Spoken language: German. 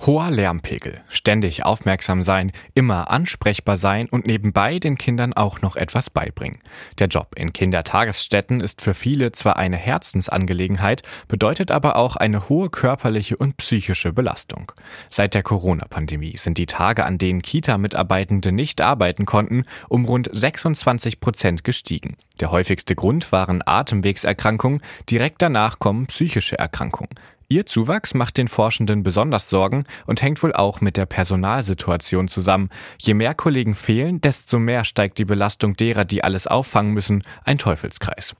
Hoher Lärmpegel, ständig aufmerksam sein, immer ansprechbar sein und nebenbei den Kindern auch noch etwas beibringen. Der Job in Kindertagesstätten ist für viele zwar eine Herzensangelegenheit, bedeutet aber auch eine hohe körperliche und psychische Belastung. Seit der Corona-Pandemie sind die Tage, an denen Kita-Mitarbeitende nicht arbeiten konnten, um rund 26% gestiegen. Der häufigste Grund waren Atemwegserkrankungen, direkt danach kommen psychische Erkrankungen. Ihr Zuwachs macht den Forschenden besonders Sorgen und hängt wohl auch mit der Personalsituation zusammen. Je mehr Kollegen fehlen, desto mehr steigt die Belastung derer, die alles auffangen müssen, ein Teufelskreis.